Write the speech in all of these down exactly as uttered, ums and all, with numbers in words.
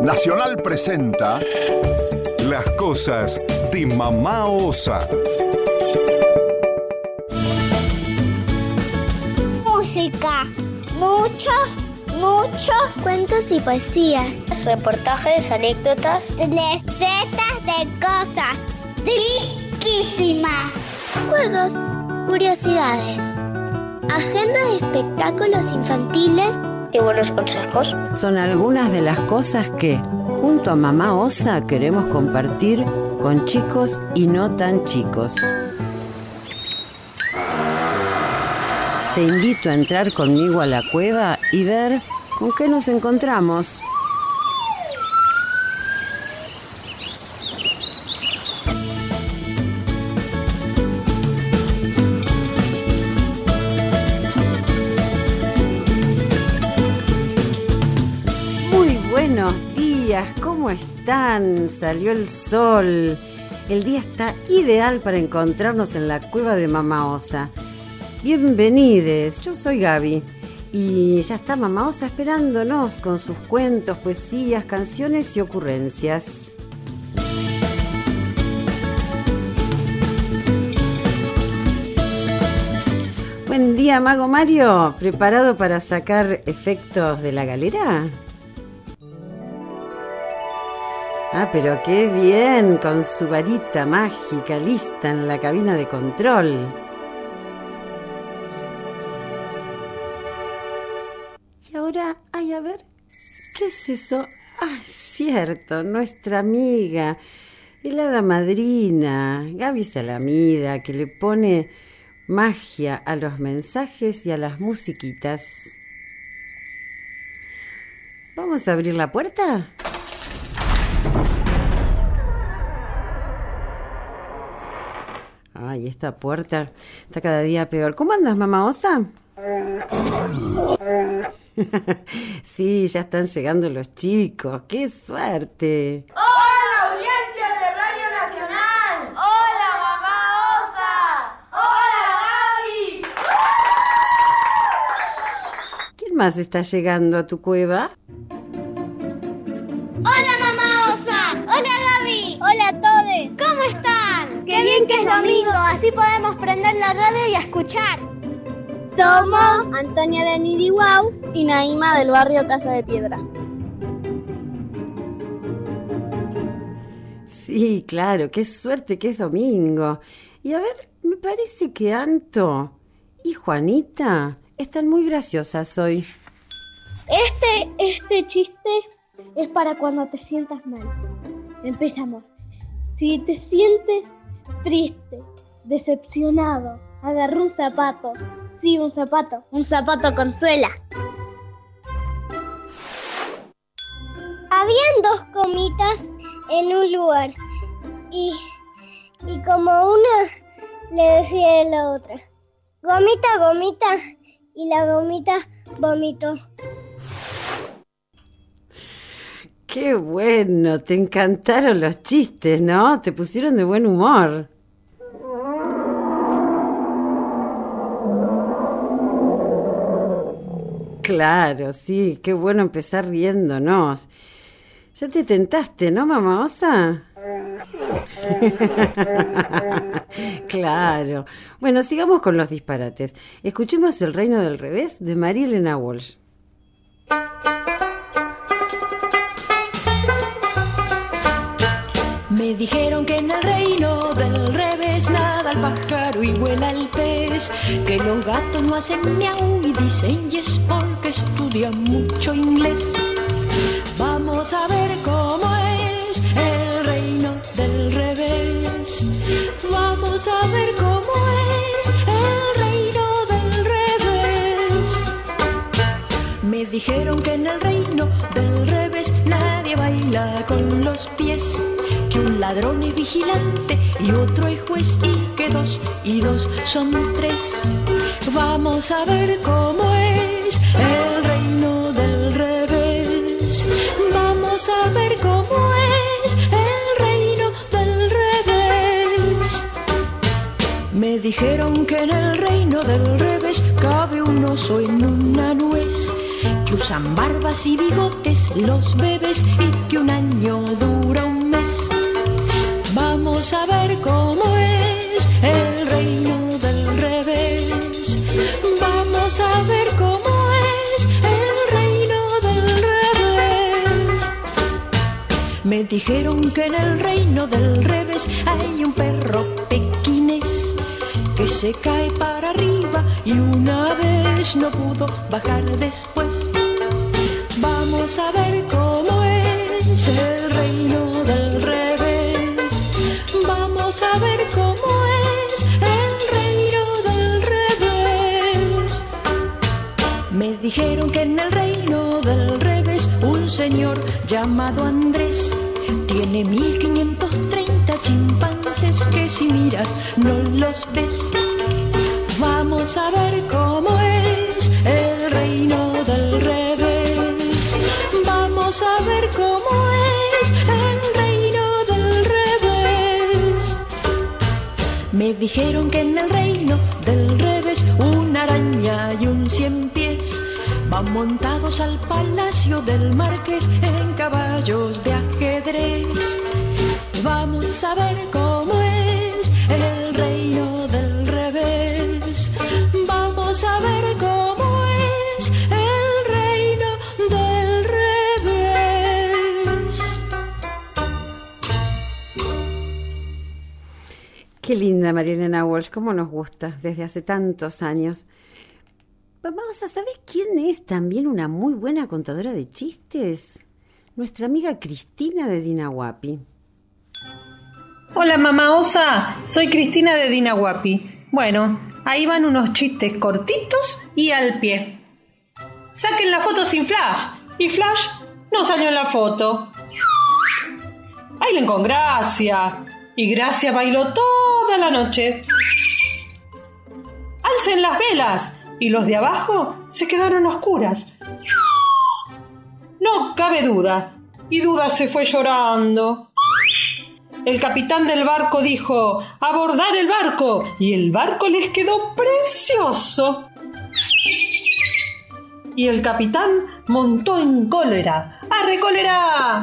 Nacional presenta Las cosas de Mamá Osa. Música, muchos, muchos cuentos y poesías, reportajes, anécdotas, recetas de cosas riquísimas, juegos, curiosidades, agenda de espectáculos infantiles y buenos consejos. Son algunas de las cosas que, junto a Mamá Osa, queremos compartir con chicos y no tan chicos. Te invito a entrar conmigo a la cueva y ver con qué nos encontramos. Muy buenos días, ¿cómo están? Salió el sol. El día está ideal para encontrarnos en la cueva de Mamá Osa. Bienvenides, yo soy Gaby y ya está Mamá Osa esperándonos con sus cuentos, poesías, canciones y ocurrencias. Buen día, Mago Mario, ¿preparado para sacar efectos de la galera? Ah, pero qué bien, con su varita mágica lista en la cabina de control. Y ahora, ay, a ver, ¿qué es eso? Ah, cierto, nuestra amiga, el hada madrina, Gaby Salamida, que le pone magia a los mensajes y a las musiquitas. ¿Vamos a abrir la puerta? Ay, esta puerta está cada día peor. ¿Cómo andas, Mamá Osa? Sí, ya están llegando los chicos. ¡Qué suerte! ¡Hola, audiencia de Radio Nacional! ¡Hola, Mamá Osa! ¡Hola, Gaby! ¿Quién más está llegando a tu cueva? ¡Hola, Mamá Osa! ¡Hola, Gaby! ¡Hola a todos! ¿Cómo están? ¡Qué bien que es domingo! Así podemos prender la radio y escuchar. Somos Antonia de Nirihuau y Naima del barrio Casa de Piedra. Sí, claro, qué suerte que es domingo. Y a ver, me parece que Anto y Juanita están muy graciosas hoy. Este, este chiste es para cuando te sientas mal. Empezamos. Si te sientes triste, decepcionado, agarra un zapato. Sí, un zapato. Un zapato con suela. Habían dos gomitas en un lugar y, y como una le decía a la otra: gomita, gomita, y la gomita vomitó. ¡Qué bueno! Te encantaron los chistes, ¿no? Te pusieron de buen humor. Claro, sí, qué bueno empezar riéndonos. Ya te tentaste, ¿no, Mamá Osa? Claro. Bueno, sigamos con los disparates. Escuchemos El reino del revés de María Elena Walsh. Me dijeron que en el reino del revés nada el pájaro y vuela el pez, que los gatos no hacen miau y dicen yes porque estudian mucho inglés. Vamos a ver cómo es el reino del revés. Vamos a ver cómo es el reino del revés. Me dijeron que en el reino del revés nadie baila con los pies, que un ladrón es vigilante y otro es juez y que dos y dos son tres. Vamos a ver cómo es el reino del revés. Vamos a ver cómo es el reino del revés. Me dijeron que en el reino del revés cabe un oso en una nuez, que usan barbas y bigotes los bebés y que un año dura un mes. Vamos a ver cómo es el reino del revés. Vamos a ver cómo es el reino del revés. Me dijeron que en el reino del revés hay un perro pequinés que se cae para arriba y una vez no pudo bajar después. Vamos a ver cómo es el reino del revés. Vamos a ver cómo es el reino del revés. Me dijeron que en el reino del revés un señor llamado Andrés tiene mil quinientos treinta chimpancés que si miras no los ves. Vamos a ver cómo es el reino del revés. Vamos a ver cómo es el reino del revés. Me dijeron que en el reino del revés una araña y un cien pies van montados al palacio del marqués en caballos de ajedrez. Vamos a ver cómo es el reino del revés. Vamos a ver cómo es el reino del revés. Qué linda Marielena Walsh, cómo nos gusta desde hace tantos años. Vamos a saber quién es también una muy buena contadora de chistes. Nuestra amiga Cristina de Dinahuapi. Hola mamá osa, soy Cristina de Dinahuapi. Bueno, ahí van unos chistes cortitos y al pie. Saquen la foto sin Flash, y Flash no salió en la foto. Bailen con Gracia, y Gracia bailó toda la noche. Alcen las velas, y los de abajo se quedaron oscuras. No cabe duda, y Duda se fue llorando. El capitán del barco dijo: ¡abordar el barco! Y el barco les quedó precioso. Y el capitán montó en cólera. ¡Arre cólera!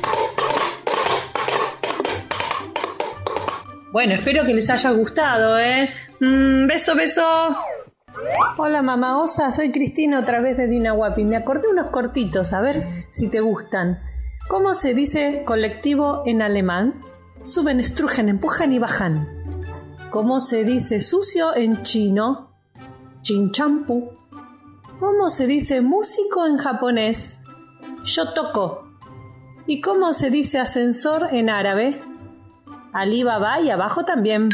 Bueno, espero que les haya gustado, ¿eh? Mm, beso, beso. Hola mamá osa, soy Cristina otra vez de Dinahuapi. Me acordé unos cortitos, a ver si te gustan. ¿Cómo se dice colectivo en alemán? Suben, estrujen, empujan y bajan. ¿Cómo se dice sucio en chino? Chinchampu. ¿Cómo se dice músico en japonés? Shotoko. ¿Y cómo se dice ascensor en árabe? Alibaba y abajo también.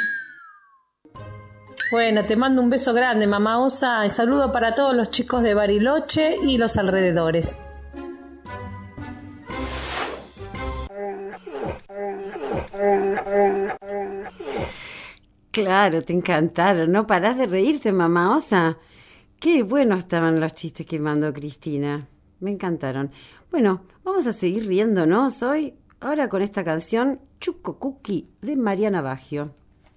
Bueno, te mando un beso grande, mamá osa, y saludo para todos los chicos de Bariloche y los alrededores. Claro, te encantaron, no parás de reírte, mamá osa. Qué buenos estaban los chistes que mandó Cristina, me encantaron. Bueno, vamos a seguir riéndonos hoy, ahora con esta canción Chuco Cookie de Mariana Baggio.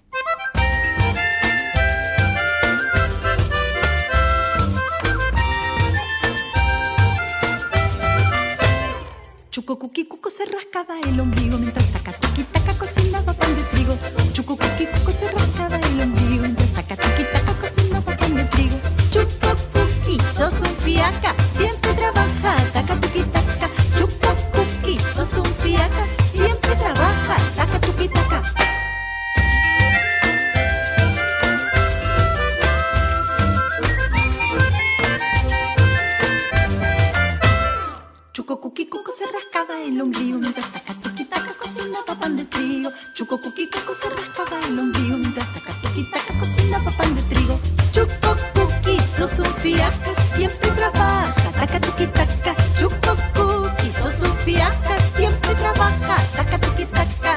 Chuco Cookie Cuco se rascaba el ombligo mientras taca tuqui taca cocinaba pan de trigo. Chuco Cookie Cuco se rascaba el ombligo mientras taca tuqui taca cocinaba pan de trigo. Chuco Cookie, sos un fiaca, siempre trabaja, taca tuqui taca. Chuco Cookie, sos un fiaca, siempre trabaja, taca tuqui taca. Chuco Cookie Cuco se rascaba el ombligo mientras taca tuqui taca cocinaba pan de trigo. Chuco Cookie Cuco se rascaba el ombligo mientras taca tuqui taca cocinaba pan de trigo. Chuco Cookie, sos un fiaca, siempre trabaja, taca tuqui taca. Chuco Cookie, sos un fiaca, siempre trabaja, taca tuqui taca.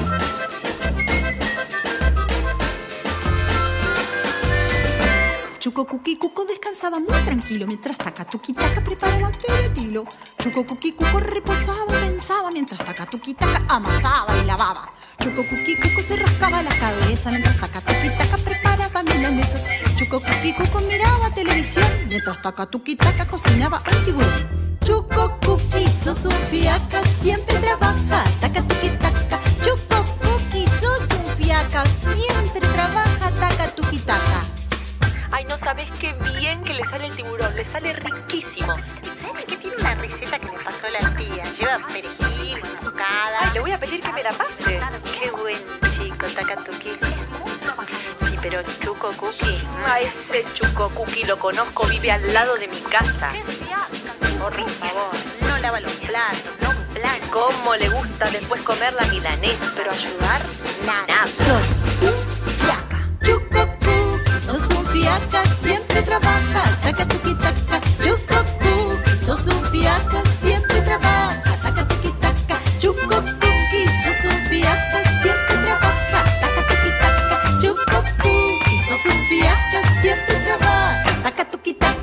Chuco Chuco Cuqui Cuco descansaba muy tranquilo mientras Takatuki Taka preparaba teretilo. Chuco Cuqui Cuco reposaba, pensaba mientras Takatuki Taka amasaba y lavaba. Chuco Cuqui Cuco se rascaba la cabeza mientras Takatuki Taka preparaba milanesas. Chuco Cuqui Cuco miraba televisión mientras Takatuki Taka cocinaba un tiburón. Chuco Cuqui sos un fiaca, siempre trabaja. Takatuki Taka. Chuco Cuqui sos un fiaca, siempre trabaja. Takatuki Taka. Ay, no sabés qué bien que le sale el tiburón, le sale riquísimo. ¿Sabes qué? Tiene una receta que me pasó la tía. Lleva perejil, moscada. Ay, le voy a pedir que me la pase. Qué buen chico, Takatuki. Sí, pero Chuco Cuqui, a ese Chuco Cuqui lo conozco, vive al lado de mi casa. Por favor, no lava los platos, no plan. ¿Cómo le gusta después comer la milanesa? Pero ayudar, nada. Sos un fiaca. Chuco Cuqui sos un fiaca, siempre trabaja. Takatuki Taka. Chuco Cuqui sos un fiaca, siempre trabaja. Takatuki Taka. Chuco Cuqui sos un fiaca, siempre trabaja. Takatuki Taka. Chuco Cuqui sos un fiaca, siempre trabaja. Takatuki Taka.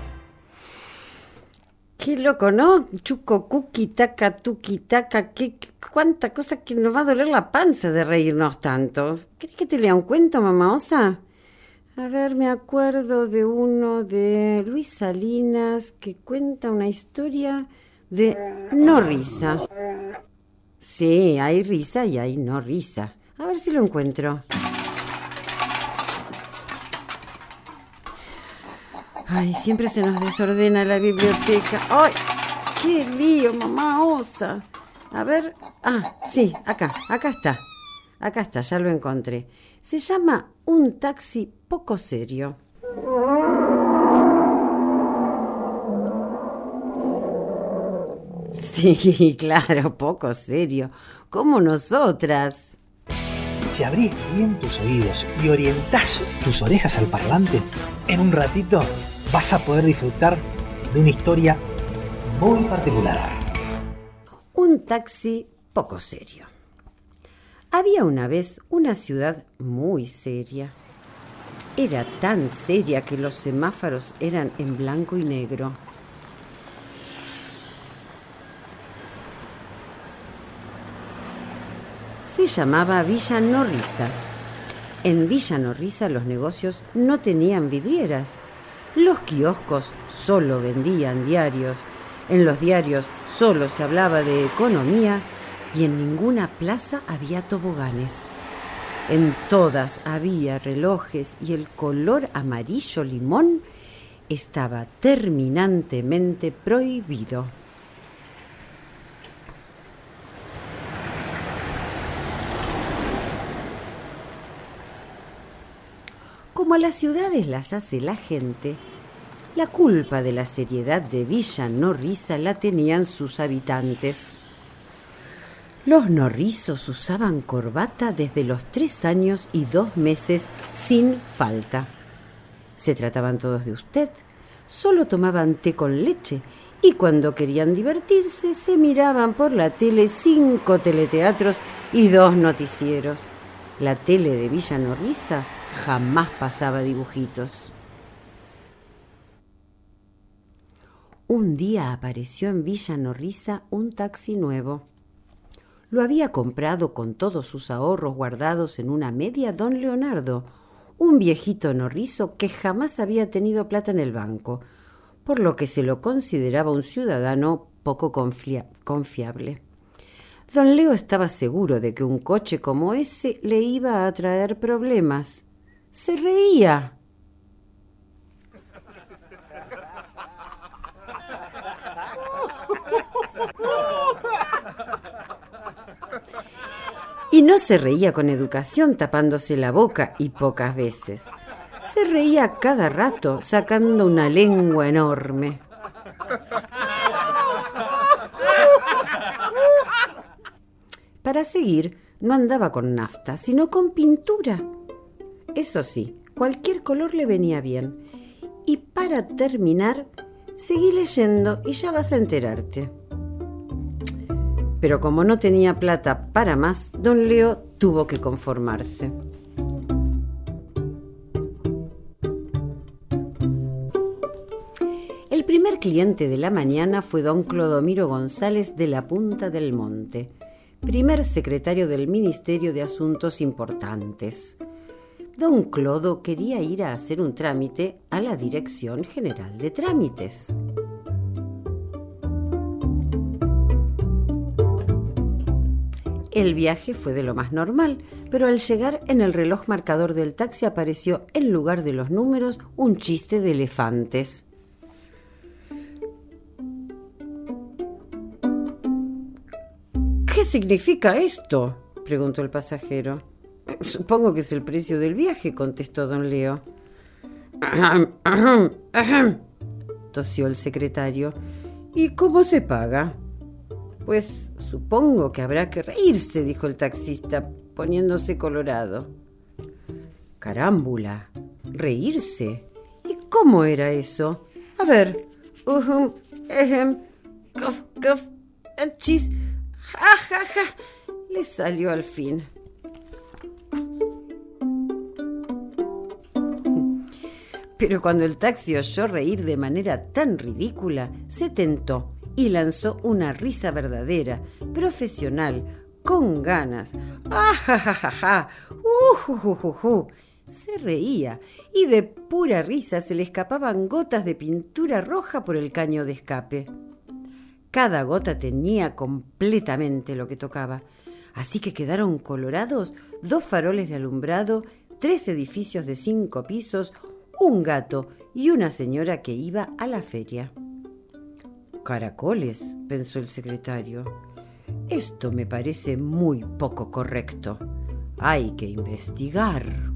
Qué loco, ¿no? Chuco, Cuqui, Taka, Tuki, Taka, qué, qué, cuánta cosa que nos va a doler la panza de reírnos tanto. ¿Querés que te lea un cuento, mamá osa? A ver, me acuerdo de uno de Luis Salinas que cuenta una historia de no risa. Sí, hay risa y hay no risa. A ver si lo encuentro. Ay, siempre se nos desordena la biblioteca. ¡Ay! ¡Qué lío, mamá osa! A ver... Ah, sí, acá, acá está. Acá está, ya lo encontré. Se llama Un taxi poco serio. Sí, claro, poco serio. Como nosotras. Si abrís bien tus oídos y orientás tus orejas al parlante, en un ratito vas a poder disfrutar de una historia muy particular. Un taxi poco serio. Había una vez una ciudad muy seria. Era tan seria que los semáforos eran en blanco y negro. Se llamaba Villa Norriza. En Villa Norriza los negocios no tenían vidrieras. Los kioscos solo vendían diarios. En los diarios solo se hablaba de economía y en ninguna plaza había toboganes. En todas había relojes y el color amarillo limón estaba terminantemente prohibido. Como a las ciudades las hace la gente, la culpa de la seriedad de Villa Norriza la tenían sus habitantes. Los norrizos usaban corbata desde los tres años y dos meses sin falta. Se trataban todos de usted, solo tomaban té con leche y cuando querían divertirse se miraban por la tele cinco teleteatros y dos noticieros. La tele de Villa Norriza jamás pasaba dibujitos. Un día apareció en Villa Norriza un taxi nuevo. Lo había comprado con todos sus ahorros guardados en una media don Leonardo, un viejito norrizo que jamás había tenido plata en el banco, por lo que se lo consideraba un ciudadano poco confia- confiable. Don Leo estaba seguro de que un coche como ese le iba a traer problemas. Se reía. Y no se reía con educación tapándose la boca y pocas veces. Se reía cada rato sacando una lengua enorme. Para seguir, no andaba con nafta, sino con pintura. Eso sí, cualquier color le venía bien. Y para terminar, seguí leyendo y ya vas a enterarte. Pero como no tenía plata para más, don Leo tuvo que conformarse. cliente de la mañana fue don Clodomiro González de la Punta del Monte, primer secretario del Ministerio de Asuntos Importantes. Don Clodo quería ir a hacer un trámite a la Dirección General de Trámites. El viaje fue de lo más normal, pero al llegar en el reloj marcador del taxi apareció en lugar de los números un chiste de elefantes. ¿Qué significa esto?, preguntó el pasajero. Supongo que es el precio del viaje, contestó don Leo. Ahem, ahem, ahem, tosió el secretario. ¿Y cómo se paga? Pues supongo que habrá que reírse, dijo el taxista, poniéndose colorado. Carámbula, reírse. ¿Y cómo era eso? A ver. Uhum, ehem, cof, cof, achis, ja, ja, ja. Le salió al fin. Pero cuando el taxi oyó reír de manera tan ridícula, se tentó y lanzó una risa verdadera, profesional, con ganas. ¡Ah, ja, ja, ja, ja! ¡Uh, ju, ju, ju, ju! Se reía y de pura risa se le escapaban gotas de pintura roja por el caño de escape. Cada gota teñía completamente lo que tocaba, así que quedaron colorados dos faroles de alumbrado, tres edificios de cinco pisos, un gato y una señora que iba a la feria. Caracoles, pensó el secretario. Esto me parece muy poco correcto. Hay que investigar.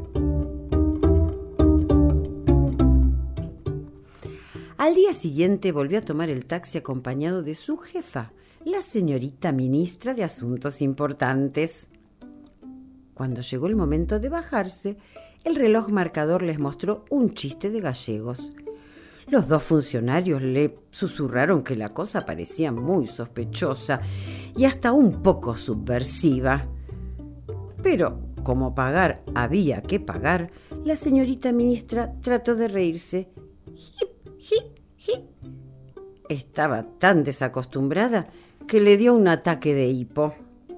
Al día siguiente volvió a tomar el taxi acompañado de su jefa, la señorita ministra de Asuntos Importantes. Cuando llegó el momento de bajarse, el reloj marcador les mostró un chiste de gallegos. Los dos funcionarios le susurraron que la cosa parecía muy sospechosa y hasta un poco subversiva. Pero, como pagar había que pagar, la señorita ministra trató de reírse. ¡Hip, hip, hip! Estaba tan desacostumbrada que le dio un ataque de hipo.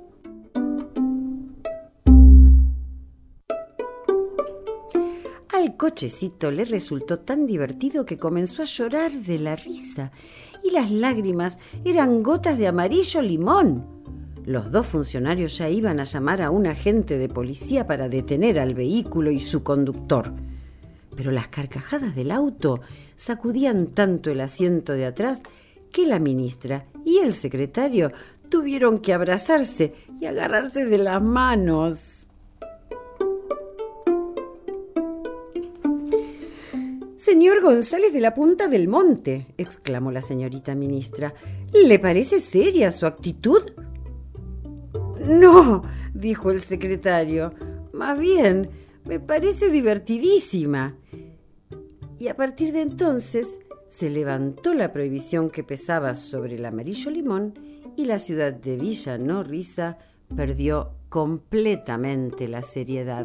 Al cochecito le resultó tan divertido que comenzó a llorar de la risa y las lágrimas eran gotas de amarillo limón. Los dos funcionarios ya iban a llamar a un agente de policía para detener al vehículo y su conductor. Pero las carcajadas del auto sacudían tanto el asiento de atrás que la ministra y el secretario tuvieron que abrazarse y agarrarse de las manos. «Señor González de la Punta del Monte», exclamó la señorita ministra, «¿le parece seria su actitud?» «No», dijo el secretario, «más bien, me parece divertidísima». Y a partir de entonces se levantó la prohibición que pesaba sobre el amarillo limón y la ciudad de Villa No Risa perdió completamente la seriedad.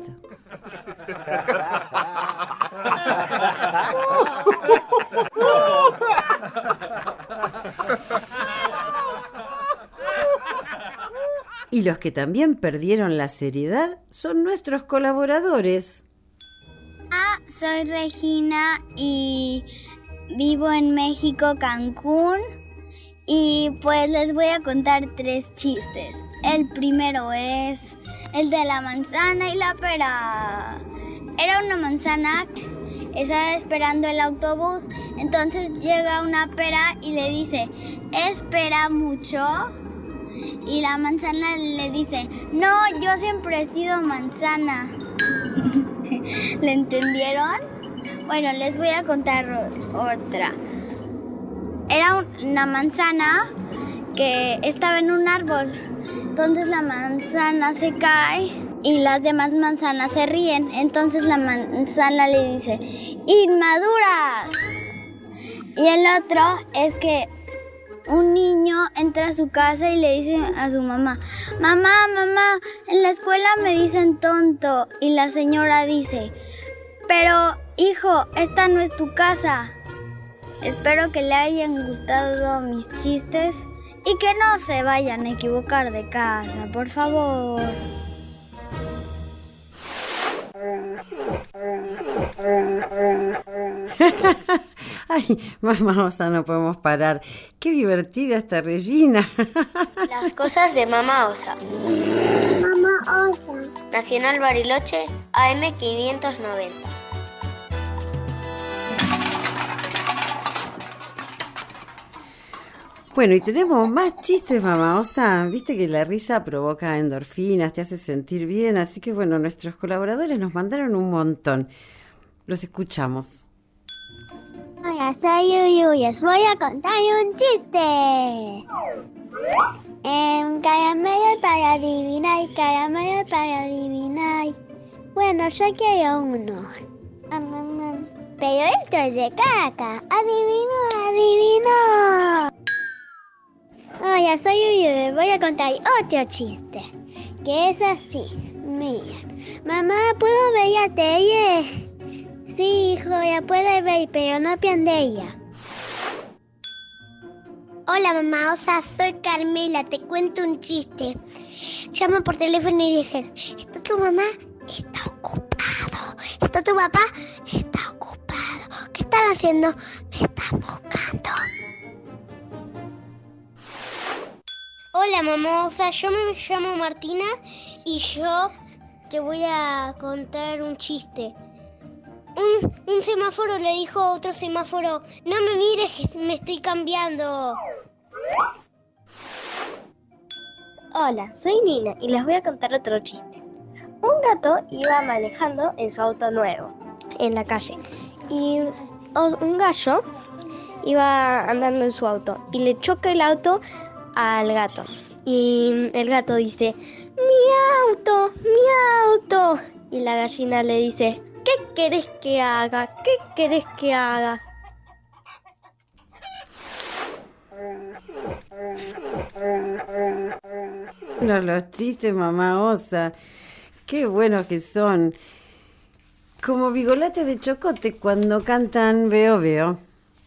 Y los que también perdieron la seriedad son nuestros colaboradores. Ah, soy Regina y vivo en México, Cancún. Y pues les voy a contar tres chistes. El primero es el de la manzana y la pera. Era una manzana, estaba esperando el autobús, entonces llega una pera y le dice, ¿espera mucho? Y la manzana le dice, no, yo siempre he sido manzana. ¿Le entendieron? Bueno, les voy a contar otra. Era una manzana que estaba en un árbol. Entonces la manzana se cae y las demás manzanas se ríen. Entonces la manzana le dice, ¡inmaduras! Y el otro es que un niño entra a su casa y le dice a su mamá, mamá, mamá, en la escuela me dicen tonto. Y la señora dice, pero hijo, esta no es tu casa. Espero que le hayan gustado mis chistes y que no se vayan a equivocar de casa, por favor. Ay, mamá Osa, no podemos parar. Qué divertida esta Regina. Las cosas de mamá Osa. Mamá Osa. Nacional Bariloche, A M quinientos noventa. Bueno, y tenemos más chistes, mamá Osa. Viste que la risa provoca endorfinas, te hace sentir bien. Así que, bueno, nuestros colaboradores nos mandaron un montón. Los escuchamos. Hola, soy Yuyu y os voy a contar un chiste. Eh, caramelo para adivinar, caramelo para adivinar. Bueno, yo quiero uno. Um, um, um. Pero esto es de caca. Adivino, adivino. Hola, soy Yuyu y les voy a contar otro chiste. Que es así. Miren. Mamá, ¿puedo ver la tele? Sí, hijo, ya puedes ver, pero no ella. Hola, mamá Osa, soy Carmela, te cuento un chiste. Llama por teléfono y dicen, ¿está tu mamá? Está ocupado. ¿Está tu papá? Está ocupado. ¿Qué están haciendo? Me están buscando. Hola, mamá Osa, yo me llamo Martina y yo te voy a contar un chiste. Un, un semáforo le dijo a otro semáforo, no me mires que me estoy cambiando. Hola, soy Nina y les voy a contar otro chiste. Un gato iba manejando en su auto nuevo, en la calle. Y un gallo iba andando en su auto y le choca el auto al gato. Y el gato dice, ¡mi auto! ¡Mi auto! Y la gallina le dice, ¿qué querés que haga? ¿Qué querés que haga? Los, los chistes, mamá Osa. Qué buenos que son. Como bigolates de chocote cuando cantan Veo Veo.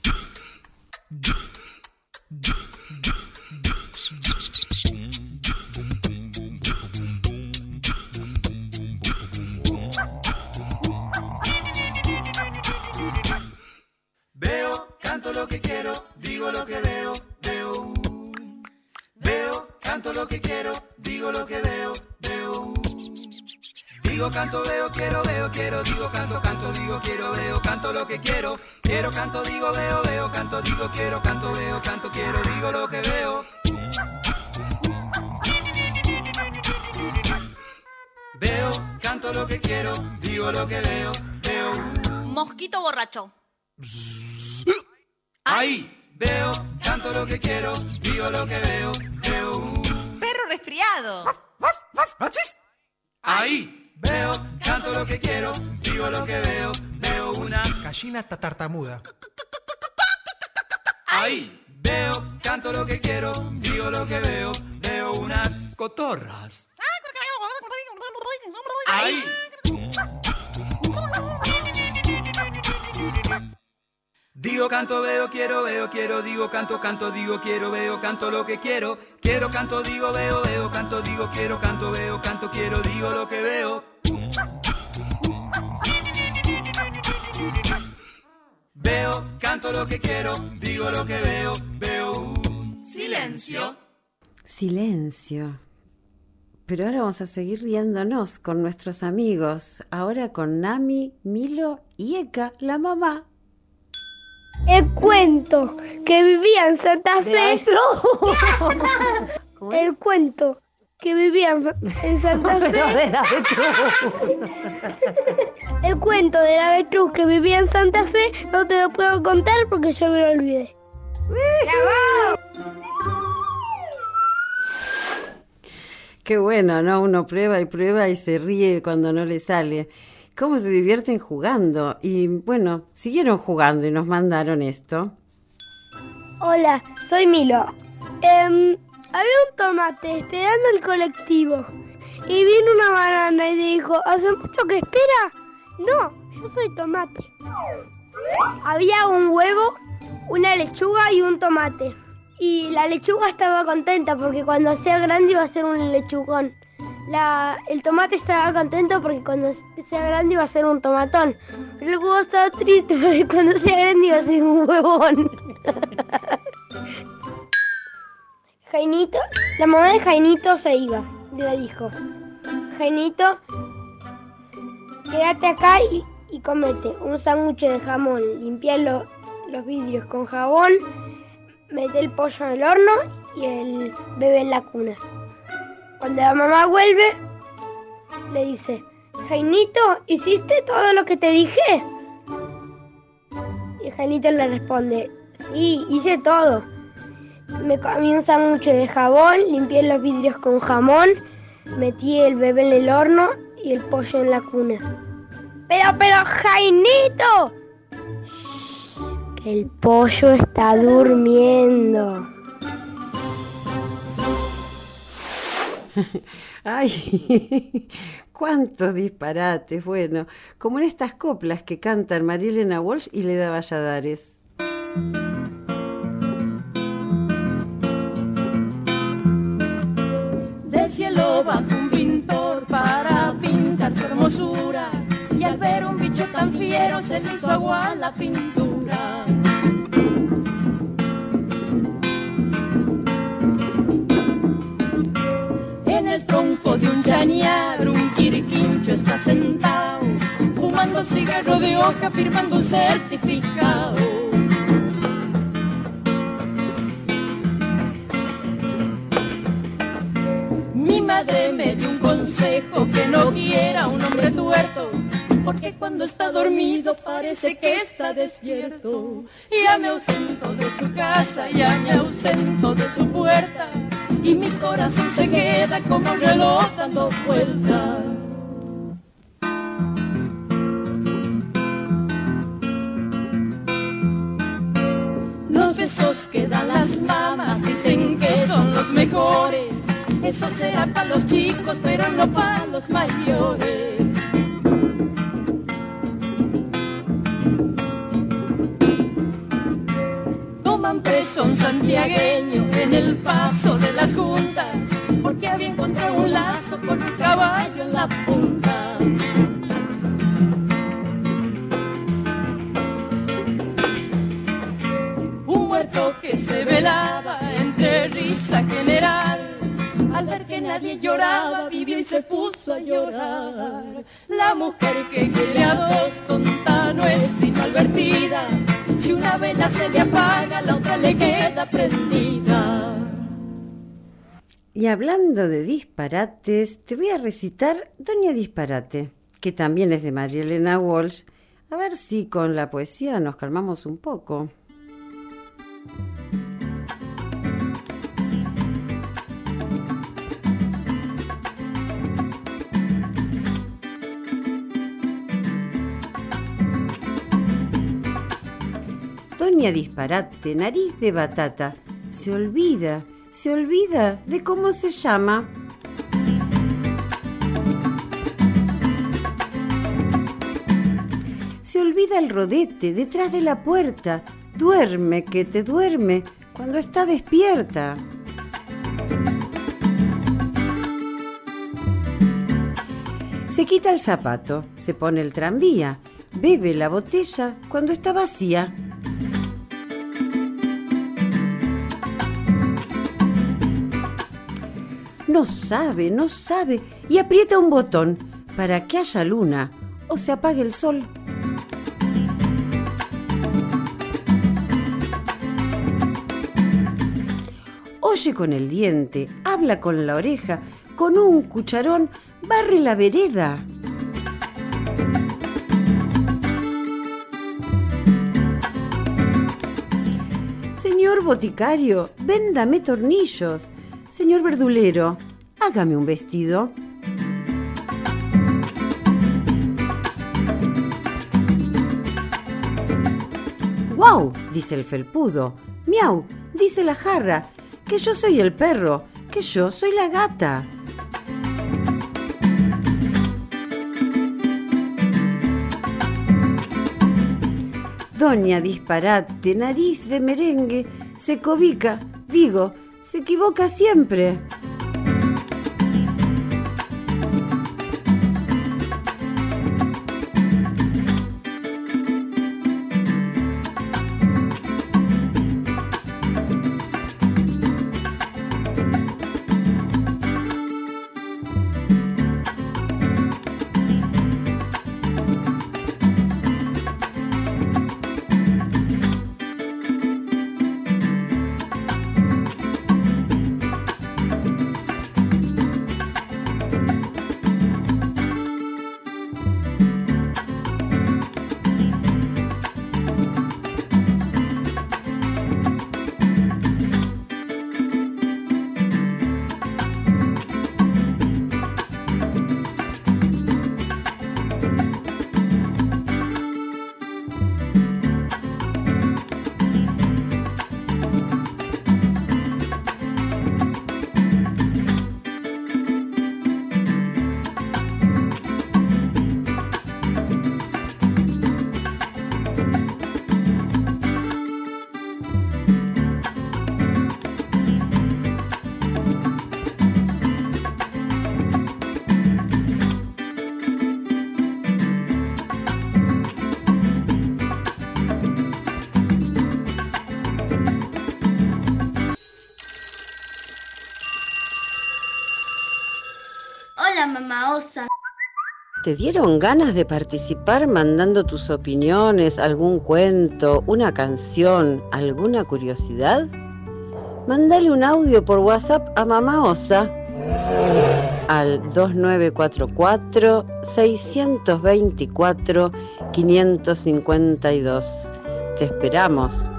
Canto lo que quiero, digo lo que veo, veo. Veo, canto lo que quiero, digo lo que veo, veo. Digo, canto, veo, quiero, veo, quiero, digo, canto, canto, digo, quiero, veo, canto lo que quiero. Quiero, canto, digo, veo, veo, canto, digo, quiero, canto, veo, canto, quiero, digo lo que veo. Veo, canto lo que quiero, digo lo que veo, veo. Mosquito borracho. Ahí veo, canto lo que quiero, digo lo que veo, veo. Perro resfriado. Ahí veo, canto lo que quiero, digo lo que veo, veo una gallina tartamuda. Ahí veo, canto lo que quiero, digo lo que veo, veo unas cotorras. Ahí. Digo, canto, veo, quiero, veo, quiero, digo, canto, canto, digo, quiero, veo, canto lo que quiero. Quiero, canto, digo, veo, veo, canto, digo, quiero, canto, veo, canto, quiero, digo lo que veo. Veo, canto lo que quiero, digo lo que veo, veo. Silencio. Silencio. Pero ahora vamos a seguir riéndonos con nuestros amigos. Ahora con Nami, Milo y Eka, la mamá. El cuento que vivía en Santa Fe. El cuento que vivía en Santa Fe. El cuento del avestruz que vivía en Santa Fe no te lo puedo contar porque ya me lo olvidé. Qué bueno, ¿no? Uno prueba y prueba y se ríe cuando no le sale. Cómo se divierten jugando. Y bueno, siguieron jugando y nos mandaron esto. Hola, soy Milo. Eh, había un tomate esperando el colectivo. Y vino una banana y dijo, ¿hace mucho que espera? No, yo soy tomate. Había un huevo una lechuga y un tomate. Y la lechuga estaba contenta porque cuando sea grande iba a ser un lechugón. La, el tomate estaba contento porque cuando sea grande iba a ser un tomatón. Pero el huevo estaba triste porque cuando sea grande iba a ser un huevón. Jainito, la mamá de Jainito se iba. Le dijo: Jainito, quédate acá y, y comete un sándwich de jamón. Limpia lo, los vidrios con jabón. Mete el pollo en el horno y el bebé en la cuna. Cuando la mamá vuelve, le dice: Jainito, ¿hiciste todo lo que te dije? Y Jainito le responde: sí, hice todo. Me comí un sándwich de jabón, limpié los vidrios con jamón, metí el bebé en el horno y el pollo en la cuna. Pero, pero, Jainito, que el pollo está durmiendo. Ay, cuántos disparates. Bueno, como en estas coplas que cantan María Elena Walsh y Leda Valladares. Del cielo baja un pintor para pintar tu hermosura, y al ver un bicho tan fiero se le hizo agua a la pintura. En el tronco de un chañar un quirquincho está sentado, fumando cigarro de hoja, firmando un certificado. Mi madre me dio un consejo, que no quiera un hombre tuerto, porque cuando está dormido parece que está despierto. Ya me ausento de su casa, ya me ausento de su puerta, y mi corazón se queda como reloj dando vueltas. Los besos que dan las mamás dicen que son los mejores. Eso será para los chicos, pero no para los mayores. Toman preso a un santiagueño en el paso de las juntas, porque había encontrado un lazo con un caballo en la punta. Un muerto que se velaba entre risa general, al ver que nadie lloraba, vivió y se puso a llorar. La mujer que quiere a dos, tonta no es sino advertida. Si una vela se le apaga, la otra le queda prendida. Y hablando de disparates, te voy a recitar Doña Disparate, que también es de María Elena Walsh. A ver si con la poesía nos calmamos un poco. Doña Disparate, nariz de batata, se olvida, se olvida de cómo se llama. Se olvida el rodete detrás de la puerta, duerme que te duerme cuando está despierta. Se quita el zapato, se pone el tranvía, bebe la botella cuando está vacía. No sabe, no sabe, y aprieta un botón para que haya luna o se apague el sol. Oye con el diente, habla con la oreja, con un cucharón barre la vereda. Señor boticario, véndame tornillos. Señor verdulero, hágame un vestido. ¡Guau!, dice el felpudo. ¡Miau!, dice la jarra. Que yo soy el perro, que yo soy la gata. Doña Disparate, nariz de merengue, se cobica, digo, se equivoca siempre. Hola, mamá osa. ¿Te dieron ganas de participar mandando tus opiniones, algún cuento, una canción, alguna curiosidad? Mándale un audio por WhatsApp a Mamá Osa al dos nueve cuatro cuatro, seis dos cuatro, cinco cinco dos. Te esperamos.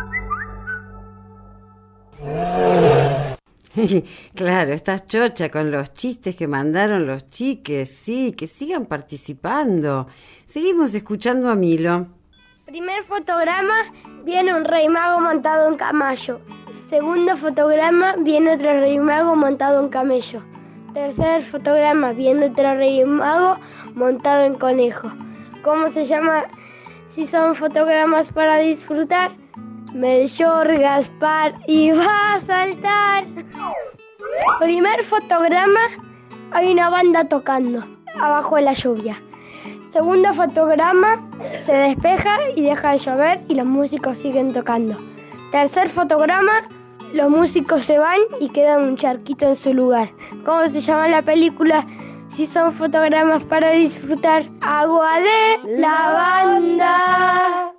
Claro, estás chocha con los chistes que mandaron los chiques. Sí, que sigan participando. Seguimos escuchando a Milo. Primer fotograma, viene un rey mago montado en caballo. Segundo fotograma, viene otro rey mago montado en camello. Tercer fotograma, viene otro rey mago montado en conejo. ¿Cómo se llama si son fotogramas para disfrutar? Melchor, Gaspar y va a saltar. Primer fotograma, hay una banda tocando abajo de la lluvia. Segundo fotograma, se despeja y deja de llover y los músicos siguen tocando. Tercer fotograma, los músicos se van y queda un charquito en su lugar. ¿Cómo se llama la película? Si son fotogramas para disfrutar. Agua de lavanda.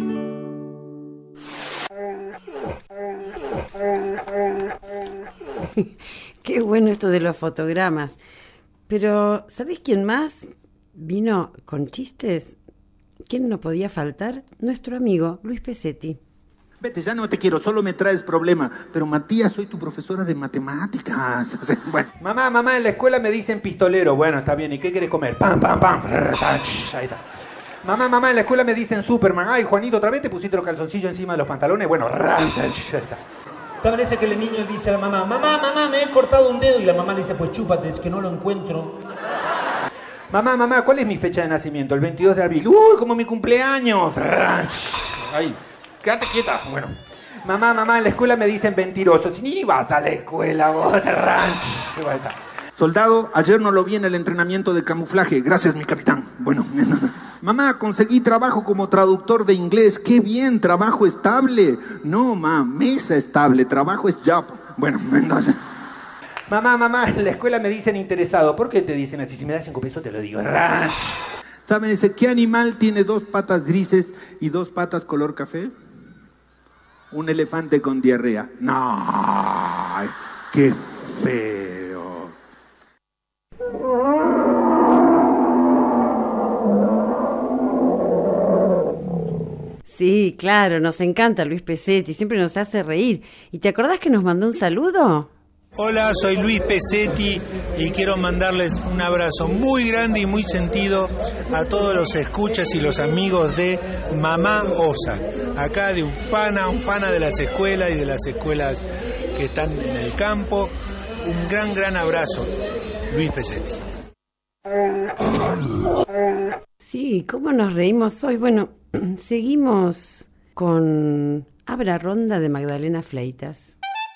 Qué bueno esto de los fotogramas. Pero, ¿sabés quién más vino con chistes? ¿Quién no podía faltar? Nuestro amigo Luis Pesetti. Vete, ya no te quiero, solo me traes problema. Pero Matías, soy tu profesora de matemáticas. Bueno, mamá, mamá, en la escuela me dicen pistolero. Bueno, está bien, ¿y qué quieres comer? Pam, pam, pam. Ahí está. Mamá, mamá, en la escuela me dicen Superman. Ay, Juanito, ¿otra vez te pusiste los calzoncillos encima de los pantalones? Bueno, ¿saben ese que el niño dice a la mamá, mamá, mamá, me he cortado un dedo? Y la mamá le dice, pues chúpate, es que no lo encuentro. Mamá, mamá, ¿cuál es mi fecha de nacimiento? El veintidós de abril. ¡Uy, como mi cumpleaños! Ay, quédate quieta. Bueno. Mamá, mamá, en la escuela me dicen mentiroso. Si ni vas a la escuela, vos. Soldado, ayer no lo vi en el entrenamiento de camuflaje. Gracias, mi capitán. Bueno. Mamá, conseguí trabajo como traductor de inglés. ¡Qué bien! Trabajo estable. No, ma, mesa estable. Trabajo es job. Bueno, entonces... Mamá, mamá, en la escuela me dicen interesado. ¿Por qué te dicen así? Si me das cinco pesos te lo digo. ¿Saben ese qué animal tiene dos patas grises y dos patas color café? Un elefante con diarrea. No, qué feo. Sí, claro, nos encanta Luis Pesetti, siempre nos hace reír. ¿Y te acordás que nos mandó un saludo? Hola, soy Luis Pesetti y quiero mandarles un abrazo muy grande y muy sentido a todos los escuchas y los amigos de Mamá Osa. Acá de Ufana, Ufana de las escuelas y de las escuelas que están en el campo. Un gran, gran abrazo, Luis Pesetti. Sí, cómo nos reímos hoy. Bueno, Seguimos con Abra Ronda de Magdalena Fleitas.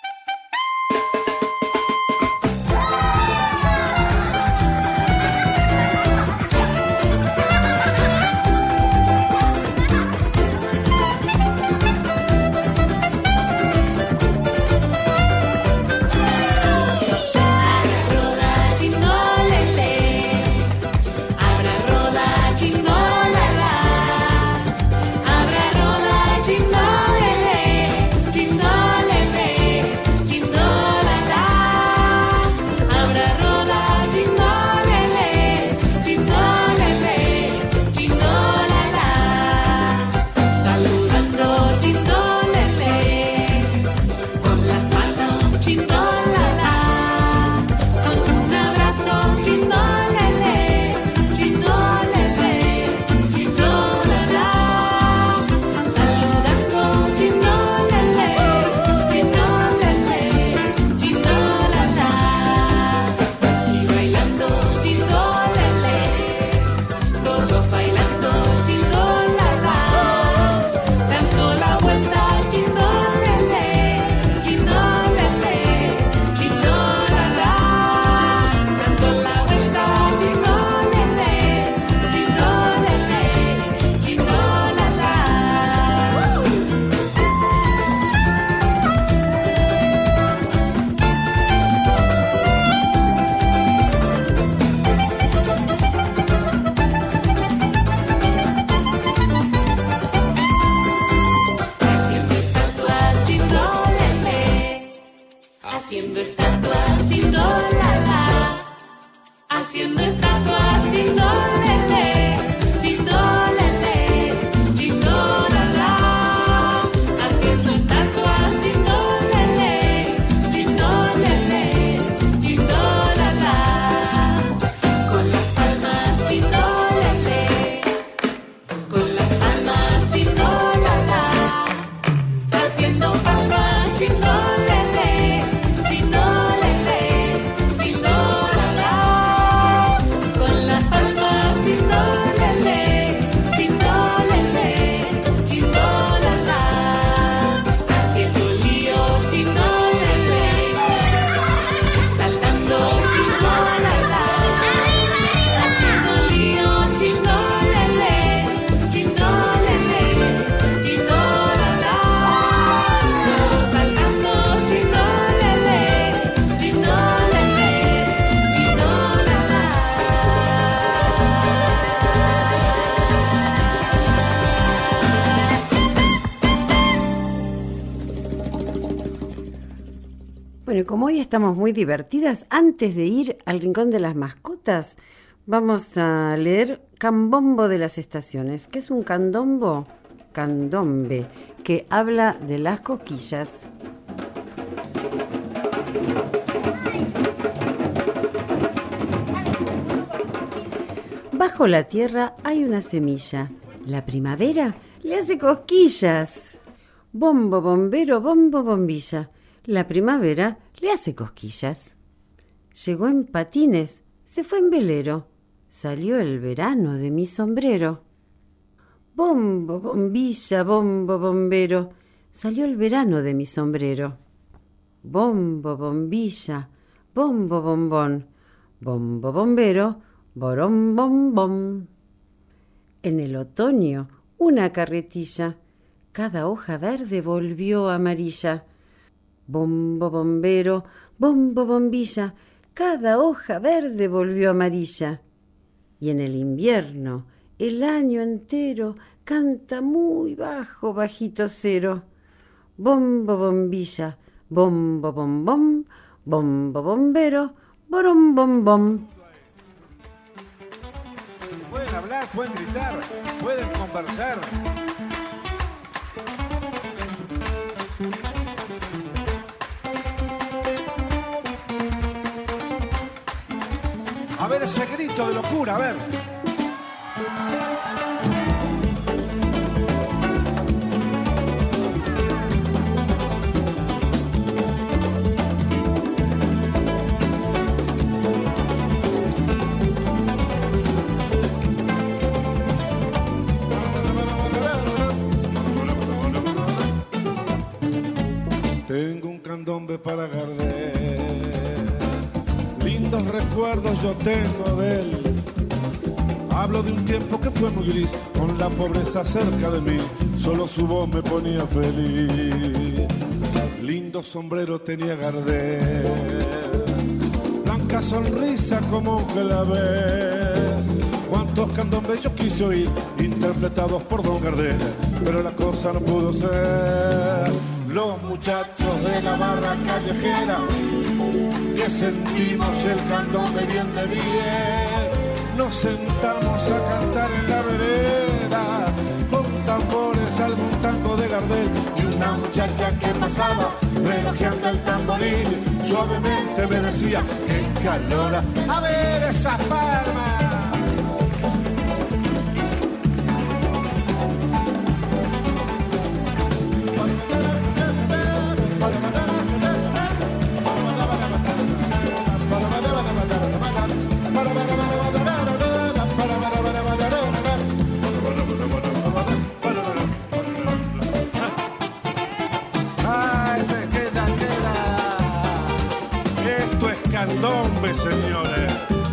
Bueno, como hoy estamos muy divertidas, antes de ir al Rincón de las Mascotas, vamos a leer Cambombo de las Estaciones. ¿Qué es un candombo? Candombe, que habla de las cosquillas. Bajo la tierra hay una semilla. La primavera le hace cosquillas. Bombo, bombero, bombo, bombilla. La primavera le hace cosquillas. Llegó en patines, se fue en velero. Salió el verano de mi sombrero. Bombo, bombilla, bombo, bombero. Salió el verano de mi sombrero. Bombo, bombilla, bombo, bombón. Bombo, bombero, borón, bombón. En el otoño, una carretilla. Cada hoja verde volvió amarilla. Bombo, bombero, bombo, bombilla, cada hoja verde volvió amarilla. Y en el invierno, el año entero, canta muy bajo, bajito cero. Bombo, bombilla, bombo, bombón, bombo, bombero, borón, bombón. Pueden hablar, pueden gritar, pueden conversar. A ver ese grito de locura, a ver. recuerdos yo tengo de él. Hablo de un tiempo que fue muy gris, con la pobreza cerca de mí, solo su voz me ponía feliz. Lindo sombrero tenía Gardel, blanca sonrisa como un clavel. Cuántos candombes yo quise oír, interpretados por Don Gardel, pero la cosa no pudo ser. Los muchachos de la barra callejera, que sentimos el candombe bien de bien, nos sentamos a cantar en la vereda, con tambores algún tango de Gardel, y una muchacha que pasaba relojeando el tamboril, suavemente me decía, qué calor hace. A ver esas palmas. Candombe, señores.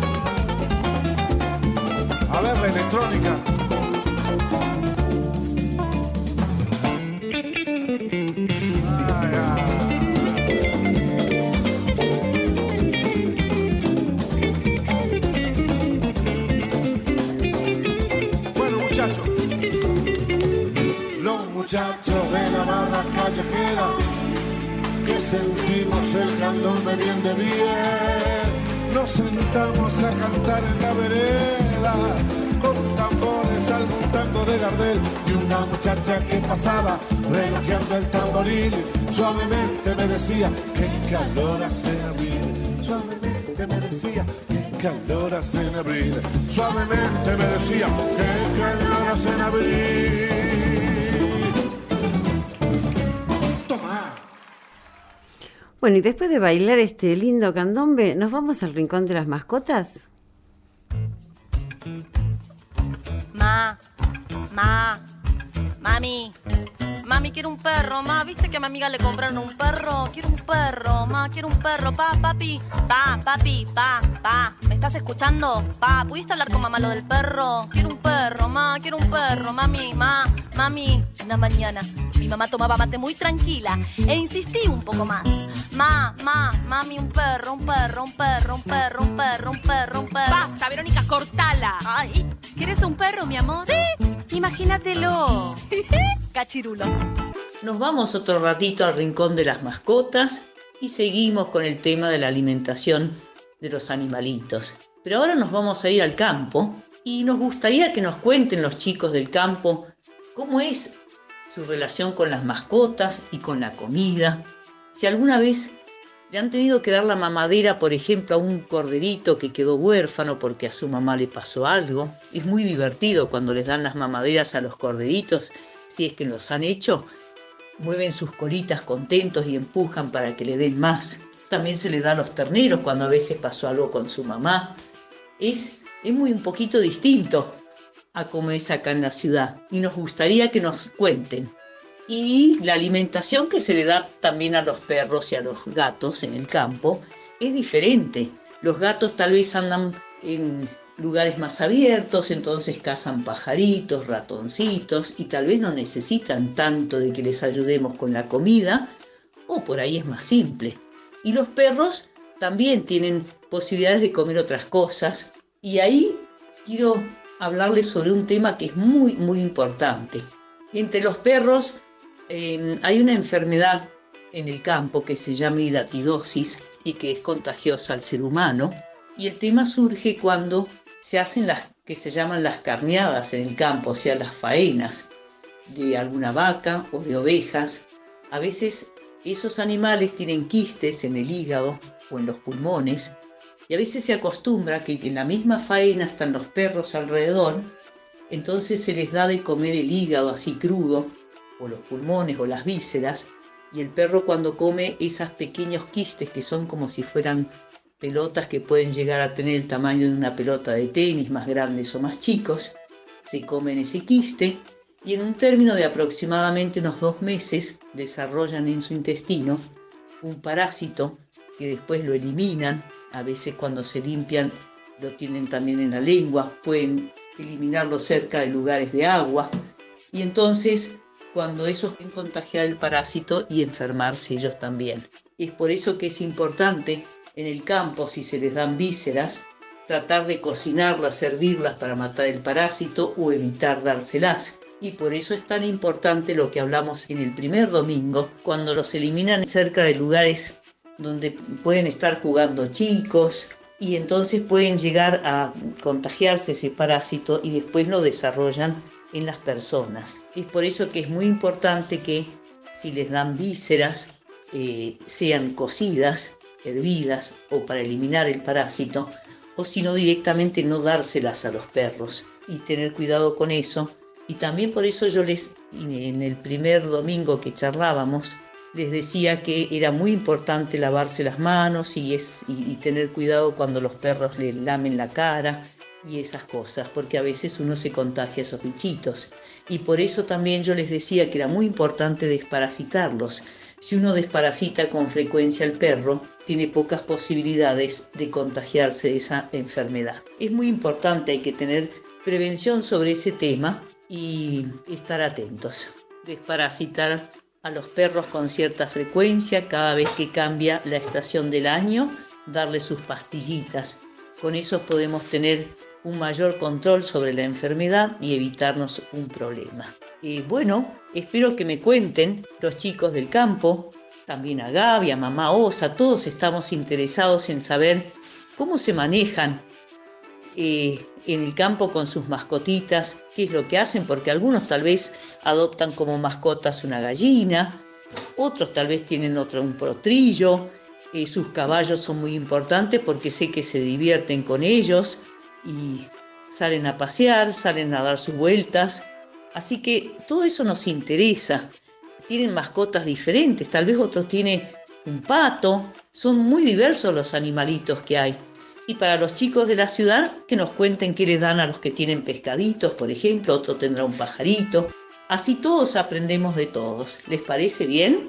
A ver la electrónica. Ay, ay. Bueno, muchachos, los muchachos de la barra callejera, que sentimos el candombe bien de bien, nos sentamos a cantar en la vereda, con tambores algún tango de Gardel, y una muchacha que pasaba relojeando el tamboril, suavemente me decía, qué calor hace en abril, suavemente me decía, qué calor hace en abril, suavemente me decía, qué calor hace en abril. Toma. Bueno, y después de bailar este lindo candombe, ¿nos vamos al rincón de las mascotas? Ma, ma, mami, mami, quiero un perro, ma, ¿viste que a mi amiga le compraron un perro? Quiero un perro, ma, quiero un perro, pa, papi, pa, papi, pa, pa, ¿me estás escuchando? Pa, ¿pudiste hablar con mamá lo del perro? Quiero un perro, ma, quiero un perro, mami, ma, mami. Una mañana mi mamá tomaba mate muy tranquila e insistí un poco más. Ma, ma, mami, un perro, un perro, un perro, un perro, un perro, un perro, un perro. Basta, Verónica, cortala. Ay, ¿quieres un perro, mi amor? Sí. Imagínatelo. Cachirulo. Nos vamos otro ratito al rincón de las mascotas y seguimos con el tema de la alimentación de los animalitos. Pero ahora nos vamos a ir al campo y nos gustaría que nos cuenten los chicos del campo cómo es su relación con las mascotas y con la comida. Si alguna vez le han tenido que dar la mamadera, por ejemplo, a un corderito que quedó huérfano porque a su mamá le pasó algo. Es muy divertido cuando les dan las mamaderas a los corderitos, si es que los han hecho. Mueven sus colitas contentos y empujan para que le den más. También se le da a los terneros cuando a veces pasó algo con su mamá. Es, es muy un poquito distinto a como es acá en la ciudad. Y nos gustaría que nos cuenten. Y la alimentación que se le da también a los perros y a los gatos en el campo es diferente. Los gatos tal vez andan en lugares más abiertos, entonces cazan pajaritos, ratoncitos y tal vez no necesitan tanto de que les ayudemos con la comida, o por ahí es más simple. Y los perros también tienen posibilidades de comer otras cosas, y ahí quiero hablarles sobre un tema que es muy, muy importante. Entre los perros eh, hay una enfermedad en el campo que se llama hidatidosis y que es contagiosa al ser humano, y el tema surge cuando se hacen las que se llaman las carneadas en el campo, o sea, las faenas de alguna vaca o de ovejas. A veces esos animales tienen quistes en el hígado o en los pulmones, y a veces se acostumbra que en la misma faena están los perros alrededor, entonces se les da de comer el hígado así crudo, o los pulmones o las vísceras, y el perro cuando come esos pequeños quistes que son como si fueran pelotas que pueden llegar a tener el tamaño de una pelota de tenis, más grandes o más chicos, se comen ese quiste y en un término de aproximadamente unos dos meses desarrollan en su intestino un parásito que después lo eliminan A veces cuando se limpian lo tienen también en la lengua, pueden eliminarlo cerca de lugares de agua y entonces cuando esos pueden contagiar el parásito y enfermarse ellos también. Es por eso que es importante en el campo, si se les dan vísceras, tratar de cocinarlas, servirlas para matar el parásito o evitar dárselas. Y por eso es tan importante lo que hablamos en el primer domingo, cuando los eliminan cerca de lugares donde pueden estar jugando chicos y entonces pueden llegar a contagiarse ese parásito y después lo desarrollan en las personas. Es por eso que es muy importante que si les dan vísceras eh, sean cocidas, hervidas o para eliminar el parásito, o si no directamente no dárselas a los perros y tener cuidado con eso. Y también por eso yo les, en el primer domingo que charlábamos, les decía que era muy importante lavarse las manos y, es, y, y tener cuidado cuando los perros les lamen la cara y esas cosas, porque a veces uno se contagia esos bichitos. Y por eso también yo les decía que era muy importante desparasitarlos. Si uno desparasita con frecuencia al perro, tiene pocas posibilidades de contagiarse de esa enfermedad. Es muy importante, hay que tener prevención sobre ese tema y estar atentos. Desparasitar a los perros con cierta frecuencia, cada vez que cambia la estación del año, darle sus pastillitas. Con eso podemos tener un mayor control sobre la enfermedad y evitarnos un problema. Eh, bueno, espero que me cuenten los chicos del campo, también a Gaby, a mamá Osa, todos estamos interesados en saber cómo se manejan eh, en el campo con sus mascotitas, qué es lo que hacen, porque algunos tal vez adoptan como mascotas una gallina, otros tal vez tienen otro, un potrillo, eh, sus caballos son muy importantes porque sé que se divierten con ellos y salen a pasear, salen a dar sus vueltas, así que todo eso nos interesa. Tienen mascotas diferentes, tal vez otros tienen un pato, son muy diversos los animalitos que hay. Y para los chicos de la ciudad, que nos cuenten qué les dan a los que tienen pescaditos, por ejemplo, otro tendrá un pajarito. Así todos aprendemos de todos. ¿Les parece bien?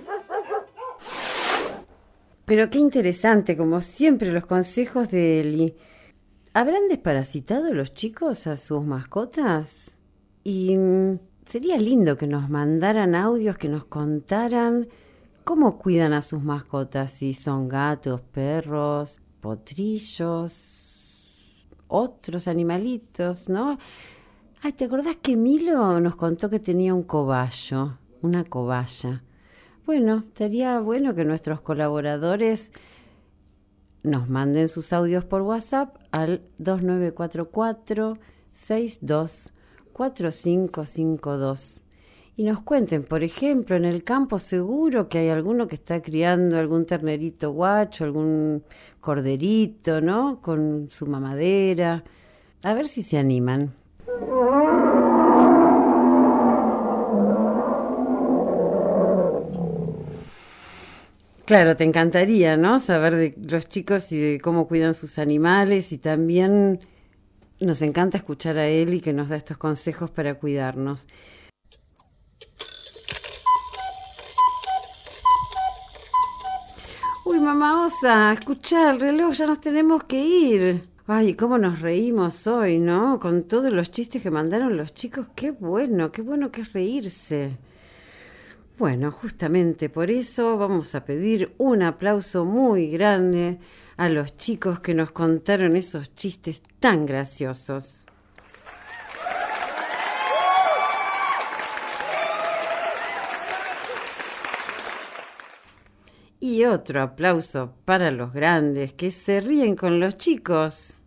Pero qué interesante, como siempre, los consejos de Eli. ¿Habrán desparasitado los chicos a sus mascotas? Y sería lindo que nos mandaran audios, que nos contaran cómo cuidan a sus mascotas, si son gatos, perros, potrillos, otros animalitos, ¿no? Ay, ¿te acordás que Milo nos contó que tenía un cobayo, una cobaya? Bueno, estaría bueno que nuestros colaboradores nos manden sus audios por WhatsApp al dos nueve cuatro cuatro, seis dos cuatro cinco cinco dos y nos cuenten, por ejemplo, en el campo seguro que hay alguno que está criando algún ternerito guacho, algún corderito, ¿no? Con su mamadera. A ver si se animan. Claro, te encantaría, ¿no? Saber de los chicos y de cómo cuidan sus animales, y también nos encanta escuchar a Eli que nos da estos consejos para cuidarnos. Uy, mamá Osa, escuchá el reloj, ya nos tenemos que ir. Ay, cómo nos reímos hoy, ¿no? Con todos los chistes que mandaron los chicos, qué bueno, qué bueno que es reírse. Bueno, justamente por eso vamos a pedir un aplauso muy grande a los chicos que nos contaron esos chistes tan graciosos. Y otro aplauso para los grandes que se ríen con los chicos.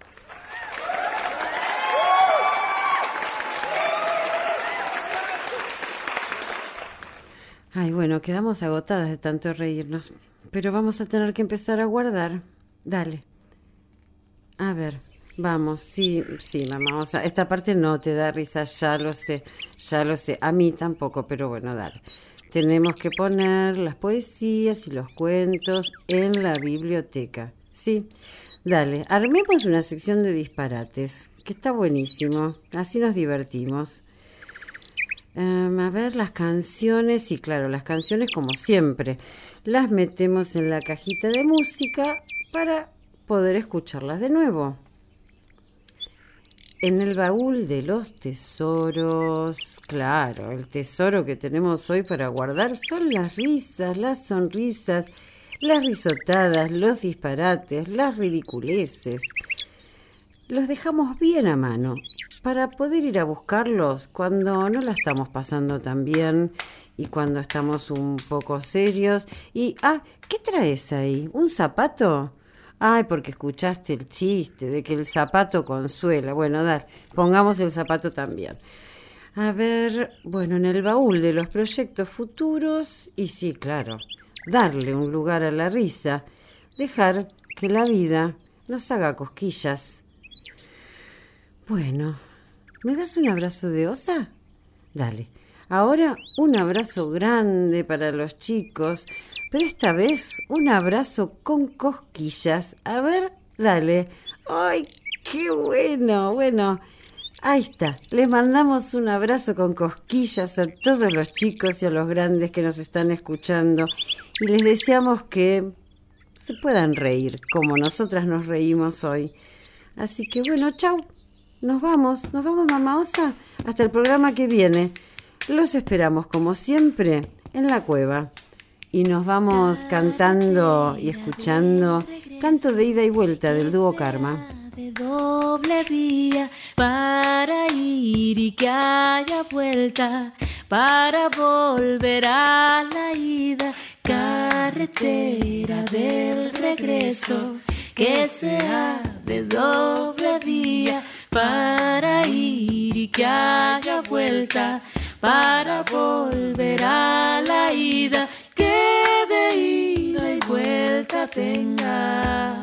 Ay, bueno, quedamos agotadas de tanto reírnos, pero vamos a tener que empezar a guardar. Dale. A ver, vamos, sí, sí, mamá, o sea, esta parte no te da risa, ya lo sé, ya lo sé, a mí tampoco, pero bueno, dale. Tenemos que poner las poesías y los cuentos en la biblioteca, ¿sí? Dale, armemos una sección de disparates, que está buenísimo, así nos divertimos. Um, a ver, las canciones, y claro, las canciones como siempre, las metemos en la cajita de música para poder escucharlas de nuevo. En el baúl de los tesoros, claro, el tesoro que tenemos hoy para guardar son las risas, las sonrisas, las risotadas, los disparates, las ridiculeces. Los dejamos bien a mano para poder ir a buscarlos cuando no la estamos pasando tan bien y cuando estamos un poco serios. Y, ah, ¿qué traes ahí? ¿Un zapato? Ay, porque escuchaste el chiste de que el zapato consuela. Bueno, dar, pongamos el zapato también. A ver, bueno, en el baúl de los proyectos futuros, y sí, claro, darle un lugar a la risa, dejar que la vida nos haga cosquillas. Bueno, ¿me das un abrazo de osa? Dale. Ahora un abrazo grande para los chicos, pero esta vez un abrazo con cosquillas. A ver, dale. ¡Ay, qué bueno! Bueno, ahí está. Les mandamos un abrazo con cosquillas a todos los chicos y a los grandes que nos están escuchando. Y les deseamos que se puedan reír como nosotras nos reímos hoy. Así que bueno, chau. Nos vamos, nos vamos, mamá osa. Hasta el programa que viene. Los esperamos, como siempre, en la cueva. Y nos vamos cantando y escuchando Canto de ida y vuelta del dúo Karma. De doble vía para ir y que haya vuelta, para volver a la ida. Carretera del regreso, que sea de doble vía, para ir y que haya vuelta, para volver a la ida, que de ida y vuelta tenga.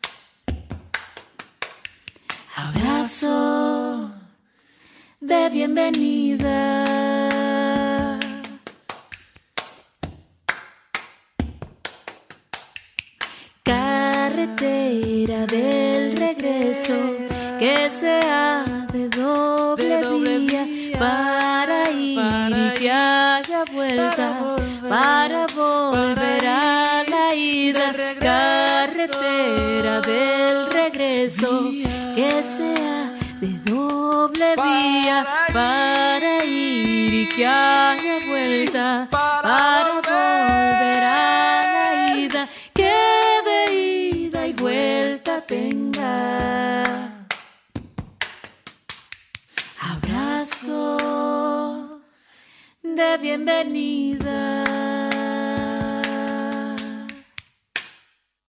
Abrazo de bienvenida. Carretera del regreso, que sea de doble, de doble vía, vía, para ir para y que haya vuelta, para volver a la ida. Carretera del regreso, que sea de doble vía, para ir y que haya vuelta, para volver a la ida, que de ida y vuelta tenga. Abrazo de bienvenida.